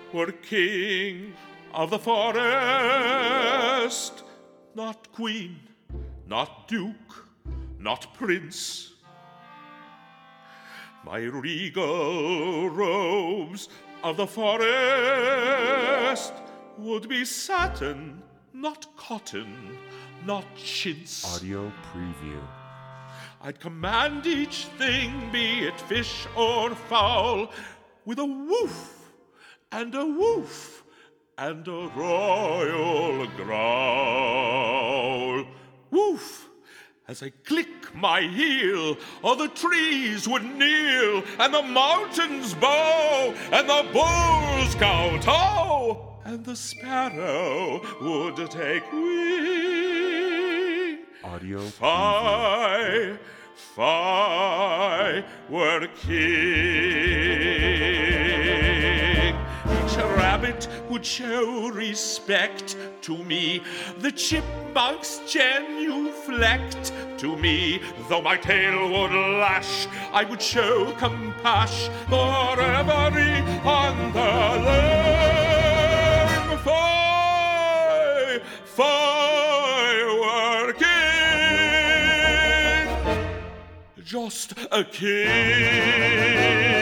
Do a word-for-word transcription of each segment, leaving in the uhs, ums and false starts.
were king of the forest, not queen, not duke, not prince. My regal robes of the forest would be satin, not cotton, not chintz. Audio preview. I'd command each thing, be it fish or fowl, with a woof and a woof and a royal growl. Woof! As I click my heel, all the trees would kneel, and the mountains bow, and the bulls kowtow, and the sparrow would take wing. Audio Fie, fie, were king. Each rabbit would show respect to me. The chipmunks genuflect to me. Though my tail would lash, I would show compassion for every underling. Fie, fie, were king. Just a king.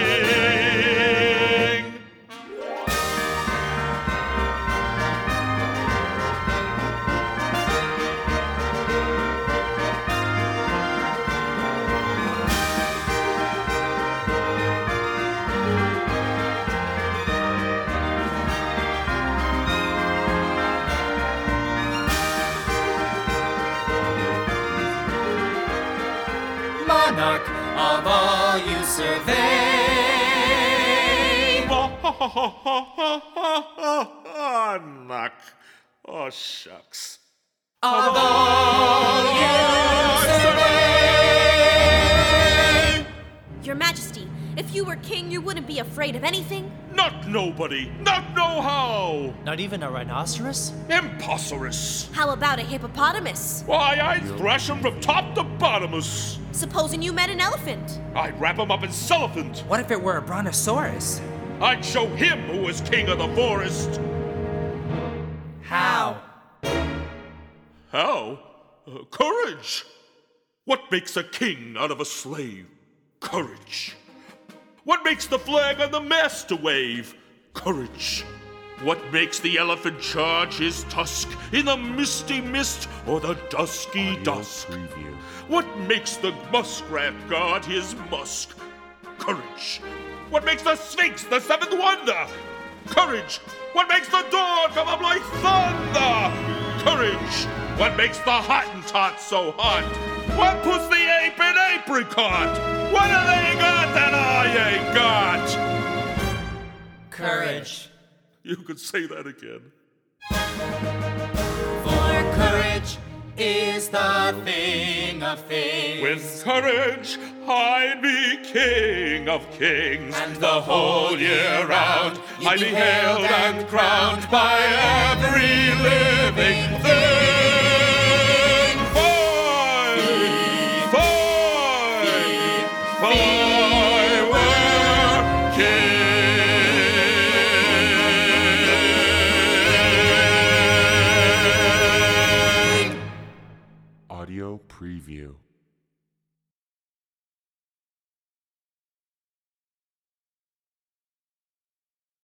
Monarch of all you survey. Monarch. Oh, shucks. Of all you survey. Your Majesty, if you were king, you wouldn't be afraid of anything? Not nobody. Not know how. Not even a rhinoceros? Impossimus. How about a hippopotamus? Why, I'd thrash him from top to bottomus. Supposing you met an elephant? I'd wrap him up in cellophant. What if it were a brontosaurus? I'd show him who was king of the forest. How? How? Uh, courage. What makes a king out of a slave? Courage. What makes the flag on the mast to wave? Courage. What makes the elephant charge his tusk in the misty mist or the dusky Audio dusk? preview. What makes the muskrat guard his musk? Courage. What makes the Sphinx the seventh wonder? Courage. What makes the dawn come up like thunder? Courage. What makes the Hottentot so hot? What puts the ape in apricot? What do they got that I ain't got? Courage. You could say that again. For courage is the thing of things. With courage, I'd be king of kings. And the whole year round, I'd be hailed and crowned by every living thing. Fie, fie, fie, were king. Audio preview.